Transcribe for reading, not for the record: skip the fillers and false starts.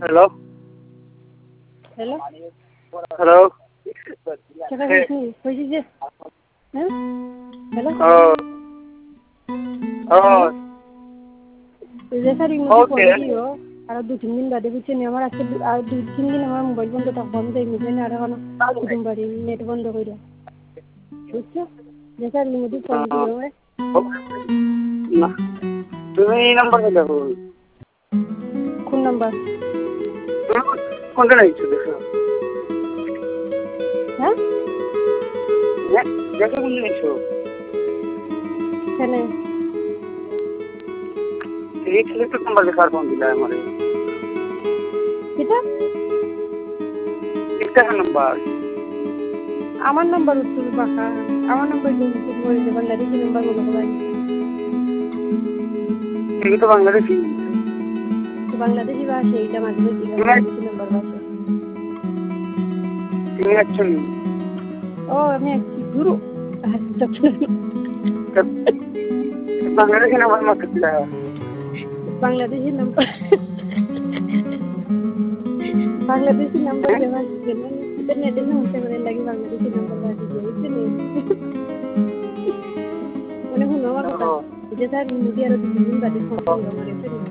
hello hello hello কেটা হয়েছি হয়েছি যে হ্যাঁ হ্যালো রেসারির মধ্যে ফোন দিও আর 2-3 দিন বাদে বুঝছেন আমার আজকে আর 2-3 দিন আমার মোবাইল বন্ধ থাকবো আমি যাই বুঝলেন আর এখন কুটুম বাড়ি নেট বন্ধ করে বুঝছো রেসারির মধ্যে ফোন দিও না তুমি এই নাম্বার দেখো কোন নাম্বার কোনটা লাগছে দেখো হ্যাঁ দেখো কোন নিছো কেন এই সিলেক্ট নাম্বার দেখার ফোন দিলা আমারে কিটা একটা নাম্বার আমার নাম্বার উত্তর বাঁকা আমার নাম্বার কিন্তু বলে যে বাংলাদেশি নাম্বার মনে করেন তুমি তো বাংলাদেশি বাংলাদেশি ভাষা এটা মাঝে মাঝে বাংলাদেশি নাম্বার ভাষা তুমি অ্যাকচুয়ালি ও আমি একটি গুরু বাংলাদেশি নাম্বার মাত্র দিলা বাংলাদেশি নাম্বার বাংলাদেশি নাম্বার ব্যবহার করবেন ইন্টারনেটে সমস্যা করে লাগে বাংলাদেশি নাম্বার ব্যবহার করতে মানে শুনো আমার কথা যে স্যার মুদি আরো 2 দিন বাদে ফোন করবো মানে